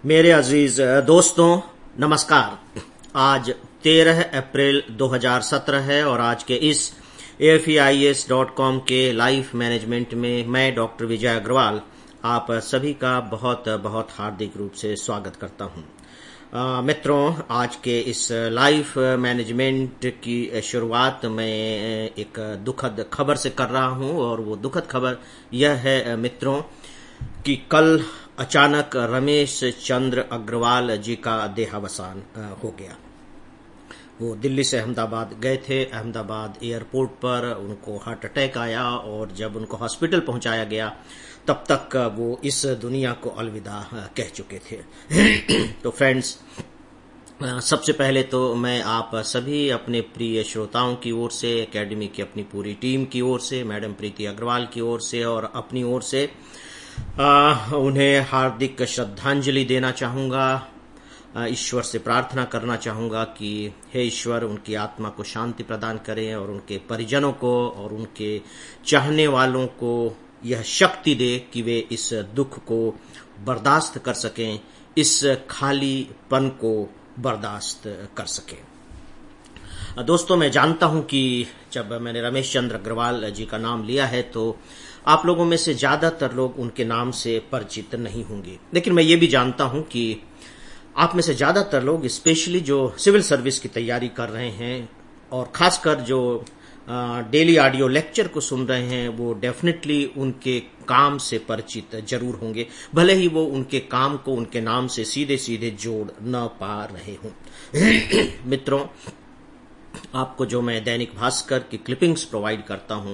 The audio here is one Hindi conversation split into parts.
मेरे अजीज दोस्तों नमस्कार। आज 13 अप्रैल 2017 है और आज के इस AFEIS.com के लाइफ मैनेजमेंट में मैं डॉक्टर विजय अग्रवाल आप सभी का बहुत बहुत हार्दिक रूप से स्वागत करता हूं। मित्रों, आज के इस लाइफ मैनेजमेंट की शुरुआत मैं एक दुखद खबर से कर रहा हूं और वो दुखद खबर यह है मित्रों कि कल अचानक रमेश चंद्र अग्रवाल जी का देहावसान हो गया। वो दिल्ली से अहमदाबाद गए थे। अहमदाबाद एयरपोर्ट पर उनको हार्ट अटैक आया और जब उनको हॉस्पिटल पहुंचाया गया तब तक वो इस दुनिया को अलविदा कह चुके थे। तो फ्रेंड्स, सबसे पहले तो मैं आप सभी अपने प्रिय श्रोताओं की ओर से, एकेडमी की अपनी पूरी टीम की ओर से, मैडम प्रीति अग्रवाल की ओर से और अपनी ओर से उन्हें हार्दिक श्रद्धांजलि देना चाहूंगा। ईश्वर से प्रार्थना करना चाहूंगा कि हे ईश्वर उनकी आत्मा को शांति प्रदान करें और उनके परिजनों को और उनके चाहने वालों को यह शक्ति दे कि वे इस दुख को बर्दाश्त कर सकें, इस खालीपन को बर्दाश्त कर सकें। दोस्तों, मैं जानता हूं कि जब मैंने रमेश चंद्र अग्रवाल जी का नाम लिया है तो आप लोगों में से ज्यादातर लोग उनके नाम से परिचित नहीं होंगे, लेकिन मैं ये भी जानता हूं कि आप में से ज्यादातर लोग, स्पेशली जो सिविल सर्विस की तैयारी कर रहे हैं और खासकर जो डेली ऑडियो लेक्चर को सुन रहे हैं, वो डेफिनेटली उनके काम से परिचित जरूर होंगे, भले ही वो उनके काम को उनके नाम से सीधे सीधे जोड़ न पा रहे हों। मित्रों, आपको जो मैं दैनिक भास्कर की क्लिपिंग्स प्रोवाइड करता हूं,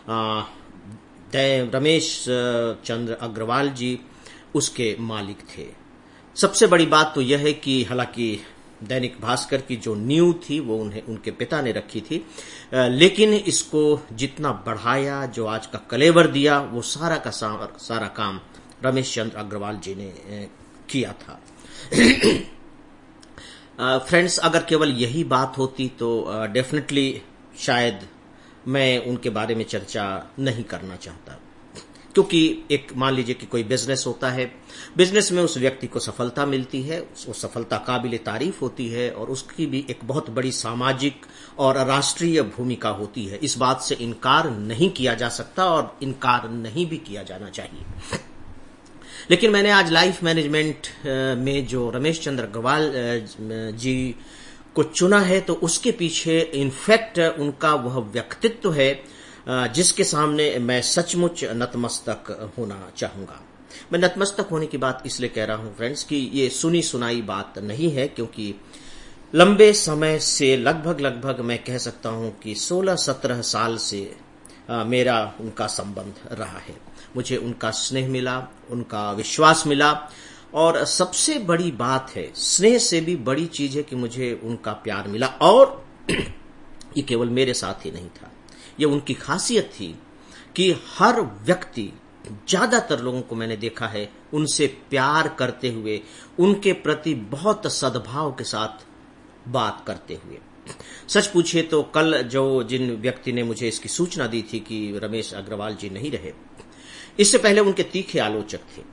रमेश चंद्र अग्रवाल जी उसके मालिक थे। सबसे बड़ी बात तो यह है कि हालांकि दैनिक भास्कर की जो नींव थी वो उनके पिता ने रखी थी, लेकिन इसको जितना बढ़ाया, जो आज का कलेवर दिया, वो सारा का सारा काम रमेश चंद्र अग्रवाल जी ने किया था। फ्रेंड्स, अगर केवल यही बात होती तो डेफिनेटली शायद मैं उनके बारे में चर्चा नहीं करना चाहता, क्योंकि एक मान लीजिए कि कोई बिजनेस होता है, बिजनेस में उस व्यक्ति को सफलता मिलती है, वो सफलता काबिले तारीफ होती है और उसकी भी एक बहुत बड़ी सामाजिक और राष्ट्रीय भूमिका होती है। इस बात से इनकार नहीं किया जा सकता और इनकार नहीं भी किया जाना चाहिए। लेकिन मैंने आज लाइफ मैनेजमेंट में जो रमेश चंद्र अग्रवाल जी को चुना है तो उसके पीछे इनफैक्ट उनका वह व्यक्तित्व है जिसके सामने मैं सचमुच नतमस्तक होना चाहूंगा। मैं नतमस्तक होने की बात इसलिए कह रहा हूं फ्रेंड्स कि ये सुनी सुनाई बात नहीं है, क्योंकि लंबे समय से लगभग मैं कह सकता हूं कि 16-17 साल से मेरा उनका संबंध रहा है। मुझे उनका स्नेह मिला, उनका विश्वास मिला और सबसे बड़ी बात है, स्नेह से भी बड़ी चीज है कि मुझे उनका प्यार मिला। और ये केवल मेरे साथ ही नहीं था, ये उनकी खासियत थी कि हर व्यक्ति, ज्यादातर लोगों को मैंने देखा है, उनसे प्यार करते हुए, उनके प्रति बहुत सद्भाव के साथ बात करते हुए। सच पूछिए तो कल जिन व्यक्ति ने मुझे इसकी सूचना दी थी कि रमेश अग्रवाल जी नहीं रहे, इससे पहले उनके तीखे आलोचक थे।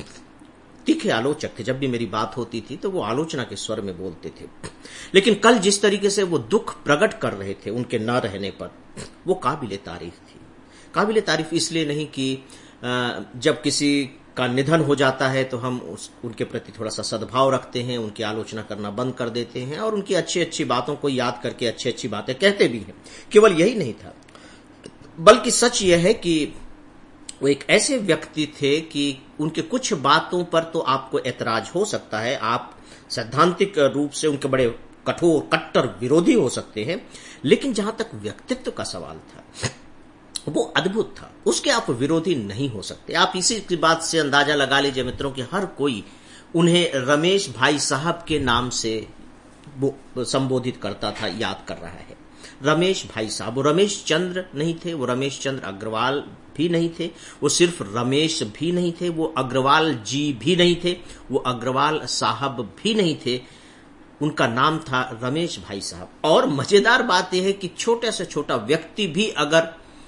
जब भी मेरी बात होती थी तो वो आलोचना के स्वर में बोलते थे, लेकिन कल जिस तरीके से वो दुख प्रकट कर रहे थे उनके न रहने पर, वो काबिले तारीफ थी। काबिले तारीफ इसलिए नहीं कि जब किसी का निधन हो जाता है तो हम उनके प्रति थोड़ा सा सद्भाव रखते हैं, उनकी आलोचना करना बंद कर देते हैं और उनकी अच्छी अच्छी बातों को याद करके अच्छी अच्छी बातें कहते भी हैं। केवल यही नहीं था, बल्कि सच यह है कि वो एक ऐसे व्यक्ति थे कि उनके कुछ बातों पर तो आपको ऐतराज हो सकता है, आप सैद्धांतिक रूप से उनके बड़े कठोर कट्टर विरोधी हो सकते हैं, लेकिन जहां तक व्यक्तित्व का सवाल था वो अद्भुत था, उसके आप विरोधी नहीं हो सकते। आप इसी की बात से अंदाजा लगा लीजिए मित्रों कि हर कोई उन्हें रमेश भाई साहब के नाम से संबोधित करता था, याद कर रहा है। रमेश भाई साहब, वो रमेश चंद्र नहीं थे, वो रमेश चंद्र अग्रवाल भी नहीं थे, वो सिर्फ रमेश भी नहीं थे, वो अग्रवाल जी भी नहीं थे, वो अग्रवाल साहब भी नहीं थे, उनका नाम था रमेश भाई साहब। और मजेदार बात यह है कि छोटे से छोटा व्यक्ति भी अगर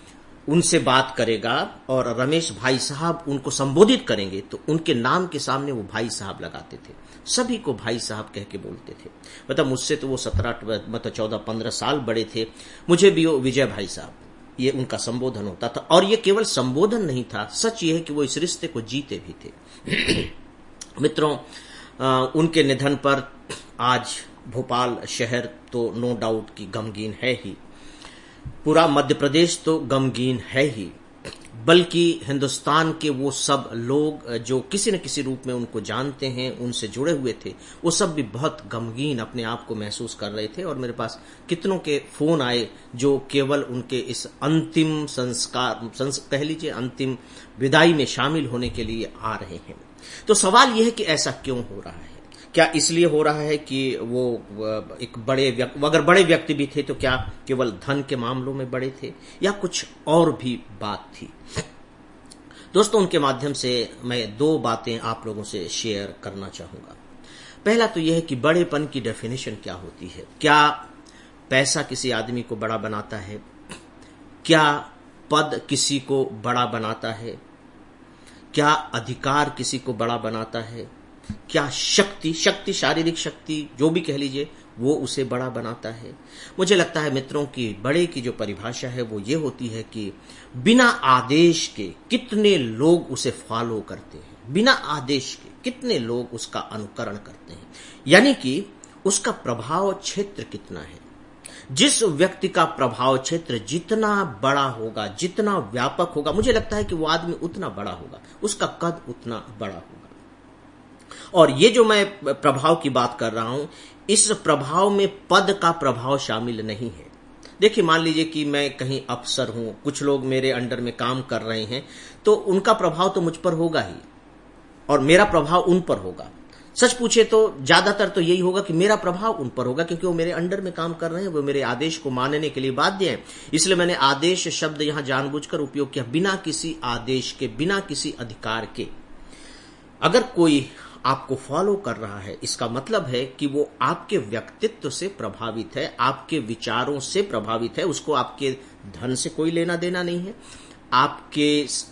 उनसे बात करेगा और रमेश भाई साहब उनको संबोधित करेंगे तो उनके नाम के सामने वो भाई साहब लगाते थे, सभी को भाई साहब कह के बोलते थे। मतलब मुझसे तो वो 14-15 साल बड़े थे, मुझे भी वो विजय भाई साहब, ये उनका संबोधन होता था। और ये केवल संबोधन नहीं था, सच ये है कि वो इस रिश्ते को जीते भी थे। मित्रों, उनके निधन पर आज भोपाल शहर तो नो डाउट की गमगीन है ही, पूरा मध्य प्रदेश तो गमगीन है ही, बल्कि हिंदुस्तान के वो सब लोग जो किसी न किसी रूप में उनको जानते हैं, उनसे जुड़े हुए थे, वो सब भी बहुत गमगीन अपने आप को महसूस कर रहे थे। और मेरे पास कितनों के फोन आए जो केवल उनके इस अंतिम संस्कार कह लीजिए अंतिम विदाई में शामिल होने के लिए आ रहे हैं। तो सवाल यह है कि ऐसा क्यों हो रहा है? क्या इसलिए हो रहा है कि वो एक अगर बड़े व्यक्ति भी थे तो क्या केवल धन के मामलों में बड़े थे, या कुछ और भी बात थी? दोस्तों, उनके माध्यम से मैं 2 बातें आप लोगों से शेयर करना चाहूंगा। पहला तो यह है कि बड़ेपन की डेफिनेशन क्या होती है। क्या पैसा किसी आदमी को बड़ा बनाता है? क्या पद किसी को बड़ा बनाता है? क्या अधिकार किसी को बड़ा बनाता है? क्या शक्ति शारीरिक शक्ति जो भी कह लीजिए वो उसे बड़ा बनाता है? मुझे लगता है मित्रों की बड़े की जो परिभाषा है वो ये होती है कि बिना आदेश के कितने लोग उसे फॉलो करते हैं, बिना आदेश के कितने लोग उसका अनुकरण करते हैं, यानी कि उसका प्रभाव क्षेत्र कितना है। जिस व्यक्ति का प्रभाव क्षेत्र जितना बड़ा होगा, जितना व्यापक होगा, मुझे लगता है कि वो आदमी उतना बड़ा होगा, उसका कद उतना बड़ा होगा। और ये जो मैं प्रभाव की बात कर रहा हूं, इस प्रभाव में पद का प्रभाव शामिल नहीं है। देखिए, मान लीजिए कि मैं कहीं अफसर हूं, कुछ लोग मेरे अंडर में काम कर रहे हैं, तो उनका प्रभाव तो मुझ पर होगा ही और मेरा प्रभाव उन पर होगा। सच पूछे तो ज्यादातर तो यही होगा कि मेरा प्रभाव उन पर होगा, क्योंकि वो मेरे अंडर में काम कर रहे हैं, वो मेरे आदेश को मानने के लिए बाध्य हैं। इसलिए मैंने आदेश शब्द यहां जानबूझकर उपयोग किया, बिना किसी आदेश के, बिना किसी अधिकार के। अगर कोई आपको फॉलो कर रहा है, इसका मतलब है कि वो आपके व्यक्तित्व से प्रभावित है, आपके विचारों से प्रभावित है। उसको आपके धन से कोई लेना देना नहीं है, आपके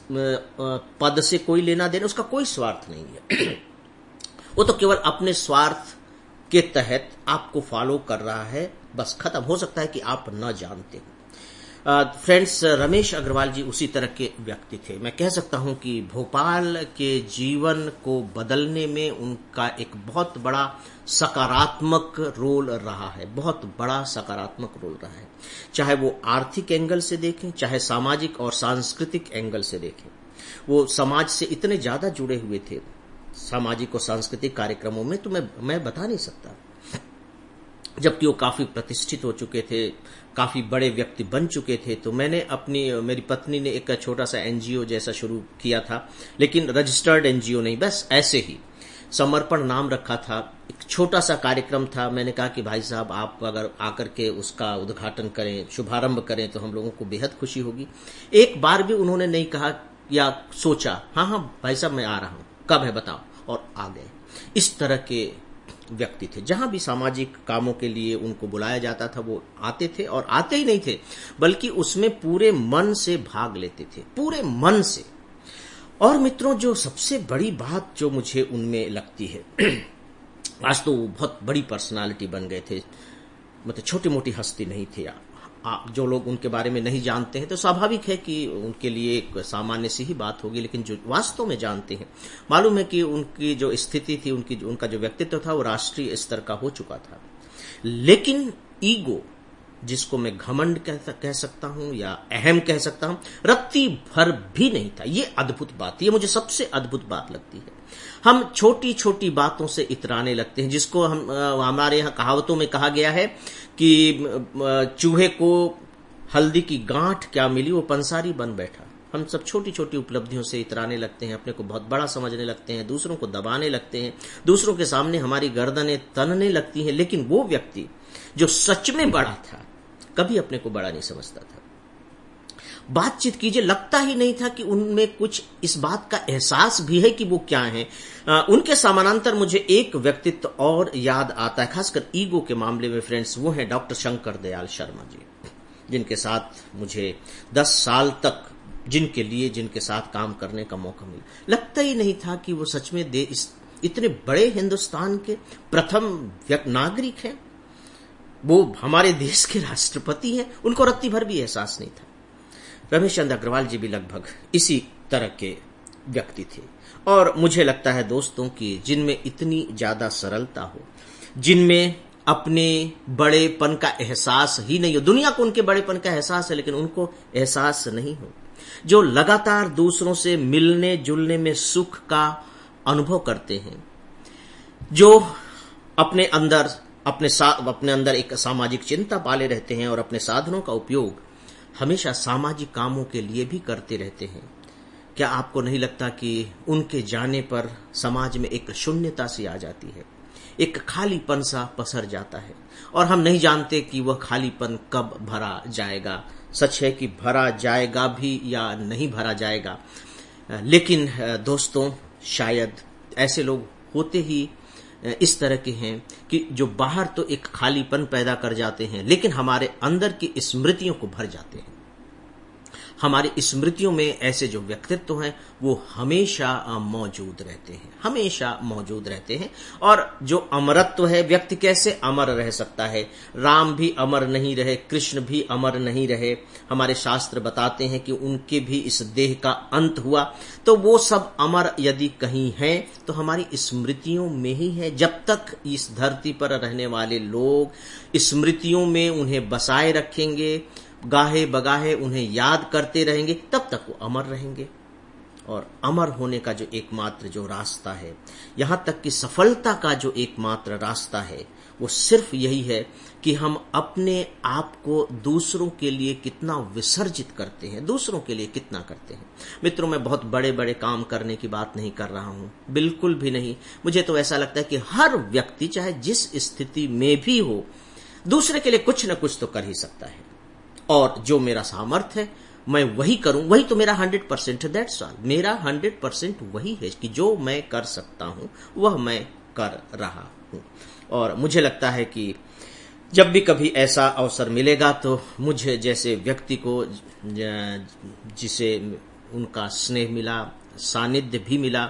पद से कोई लेना देना, उसका कोई स्वार्थ नहीं है। वो तो केवल अपने स्वार्थ के तहत आपको फॉलो कर रहा है, बस खत्म। हो सकता है कि आप न जानते हो। फ्रेंड्स, रमेश अग्रवाल जी उसी तरह के व्यक्ति थे। मैं कह सकता हूं कि भोपाल के जीवन को बदलने में उनका एक बहुत बड़ा सकारात्मक रोल रहा है, बहुत बड़ा सकारात्मक रोल रहा है। चाहे वो आर्थिक एंगल से देखें, चाहे सामाजिक और सांस्कृतिक एंगल से देखें, वो समाज से इतने ज्यादा जुड़े हुए थे सामाजिक और सांस्कृतिक कार्यक्रमों में, तो मैं बता नहीं सकता। जबकि वो काफी प्रतिष्ठित हो चुके थे, काफी बड़े व्यक्ति बन चुके थे। तो मैंने मेरी पत्नी ने एक छोटा सा एनजीओ जैसा शुरू किया था, लेकिन रजिस्टर्ड एनजीओ नहीं, बस ऐसे ही समर्पण नाम रखा था। एक छोटा सा कार्यक्रम था। मैंने कहा कि भाई साहब, आप अगर आकर के उसका उद्घाटन करें, शुभारंभ करें, तो हम लोगों को बेहद खुशी होगी। एक बार भी उन्होंने नहीं कहा या सोचा, हाँ भाई साहब मैं आ रहा हूं, कब है बताओ, और आ गए। इस तरह के व्यक्ति थे। जहां भी सामाजिक कामों के लिए उनको बुलाया जाता था वो आते थे, और आते ही नहीं थे बल्कि उसमें पूरे मन से भाग लेते थे, पूरे मन से। और मित्रों, जो सबसे बड़ी बात जो मुझे उनमें लगती है, आज तो वो बहुत बड़ी पर्सनालिटी बन गए थे, मतलब छोटी मोटी हस्ती नहीं थी। जो लोग उनके बारे में नहीं जानते हैं तो स्वाभाविक है कि उनके लिए एक सामान्य सी ही बात होगी, लेकिन जो वास्तव में जानते हैं, मालूम है कि उनकी जो स्थिति थी, उनका जो व्यक्तित्व था वो राष्ट्रीय स्तर का हो चुका था। लेकिन ईगो, जिसको मैं घमंड कह सकता हूं या अहम कह सकता हूं, रत्ती भर भी नहीं था। ये अद्भुत बात, ये मुझे सबसे अद्भुत बात लगती है। हम छोटी छोटी बातों से इतराने लगते हैं, जिसको हमारे यहाँ कहावतों में कहा गया है कि चूहे को हल्दी की गांठ क्या मिली, वो पंसारी बन बैठा। हम सब छोटी छोटी उपलब्धियों से इतराने लगते हैं, अपने को बहुत बड़ा समझने लगते हैं, दूसरों को दबाने लगते हैं, दूसरों के सामने हमारी गर्दनें तनने लगती हैं। लेकिन वो व्यक्ति जो सच में बड़ा था, कभी अपने को बड़ा नहीं समझता था। बातचीत कीजिए, लगता ही नहीं था कि उनमें कुछ इस बात का एहसास भी है कि वो क्या है। उनके समानांतर मुझे एक व्यक्तित्व और याद आता है, खासकर ईगो के मामले में फ्रेंड्स, वो है डॉक्टर शंकर दयाल शर्मा जी। जिनके साथ मुझे 10 साल तक जिनके साथ काम करने का मौका मिला, लगता ही नहीं था कि वो सच में इतने बड़े हिंदुस्तान के प्रथम नागरिक हैं, वो हमारे देश के राष्ट्रपति हैं। उनको रत्ती भर भी एहसास नहीं था। रमेश चंद्र अग्रवाल जी भी लगभग इसी तरह के व्यक्ति थे। और मुझे लगता है दोस्तों कि जिनमें इतनी ज्यादा सरलता हो, जिनमें अपने बड़ेपन का एहसास ही नहीं हो, दुनिया को उनके बड़ेपन का एहसास है लेकिन उनको एहसास नहीं हो, जो लगातार दूसरों से मिलने जुलने में सुख का अनुभव करते हैं, जो अपने अंदर एक सामाजिक चिंता पाले रहते हैं और अपने साधनों का उपयोग हमेशा सामाजिक कामों के लिए भी करते रहते हैं। क्या आपको नहीं लगता कि उनके जाने पर समाज में एक शून्यता सी आ जाती है, एक खालीपन सा पसर जाता है और हम नहीं जानते कि वह खालीपन कब भरा जाएगा। सच है कि भरा जाएगा भी या नहीं भरा जाएगा, लेकिन दोस्तों शायद ऐसे लोग होते ही इस तरह के हैं कि जो बाहर तो एक खालीपन पैदा कर जाते हैं लेकिन हमारे अंदर की स्मृतियों को भर जाते हैं। हमारी स्मृतियों में ऐसे जो व्यक्तित्व हैं वो हमेशा मौजूद रहते हैं। और जो अमरत्व है, व्यक्ति कैसे अमर रह सकता है? राम भी अमर नहीं रहे, कृष्ण भी अमर नहीं रहे। हमारे शास्त्र बताते हैं कि उनके भी इस देह का अंत हुआ, तो वो सब अमर यदि कहीं हैं तो हमारी स्मृतियों में ही है। जब तक इस धरती पर रहने वाले लोग स्मृतियों में उन्हें बसाए रखेंगे, गाहे बगाहे उन्हें याद करते रहेंगे, तब तक वो अमर रहेंगे। और अमर होने का जो एकमात्र जो रास्ता है, यहां तक कि सफलता का जो एकमात्र रास्ता है, वो सिर्फ यही है कि हम अपने आप को दूसरों के लिए कितना विसर्जित करते हैं, दूसरों के लिए कितना करते हैं। मित्रों, मैं बहुत बड़े बड़े काम करने की बात नहीं कर रहा हूं, बिल्कुल भी नहीं। मुझे तो ऐसा लगता है कि हर व्यक्ति चाहे जिस स्थिति में भी हो, दूसरे के लिए कुछ न कुछ तो कर ही सकता है। और जो मेरा सामर्थ्य है मैं वही करूं, वही तो मेरा 100% है। That's all. मेरा 100% वही है कि जो मैं कर सकता हूं वह मैं कर रहा हूं। और मुझे लगता है कि जब भी कभी ऐसा अवसर मिलेगा तो मुझे जैसे व्यक्ति को जिसे उनका स्नेह मिला, सानिध्य भी मिला,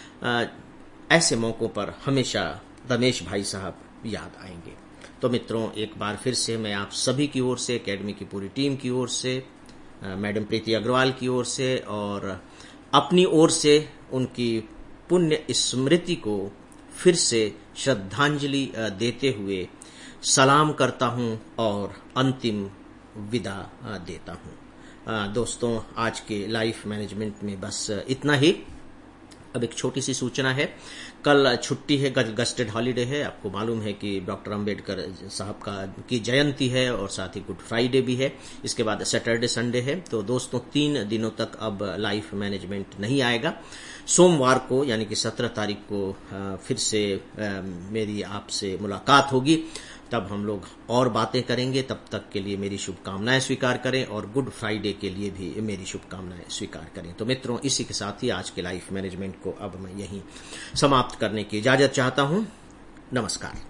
ऐसे मौकों पर हमेशा रमेश भाई साहब याद आएंगे। तो मित्रों, एक बार फिर से मैं आप सभी की ओर से, एकेडमी की पूरी टीम की ओर से, मैडम प्रीति अग्रवाल की ओर से और अपनी ओर से उनकी पुण्य स्मृति को फिर से श्रद्धांजलि देते हुए सलाम करता हूं और अंतिम विदा देता हूं। दोस्तों, आज के लाइफ मैनेजमेंट में बस इतना ही। अब एक छोटी सी सूचना है, कल छुट्टी है, गस्टेड हॉलीडे है। आपको मालूम है कि डॉक्टर अंबेडकर साहब की जयंती है और साथ ही गुड फ्राइडे भी है। इसके बाद सैटरडे संडे है। तो दोस्तों 3 दिनों तक अब लाइफ मैनेजमेंट नहीं आएगा। सोमवार को यानी कि 17 तारीख को फिर से मेरी आपसे मुलाकात होगी, तब हम लोग और बातें करेंगे। तब तक के लिए मेरी शुभकामनाएं स्वीकार करें और गुड फ्राइडे के लिए भी मेरी शुभकामनाएं स्वीकार करें। तो मित्रों, इसी के साथ ही आज के लाइफ मैनेजमेंट को अब मैं यहीं समाप्त करने की इजाजत चाहता हूं। नमस्कार।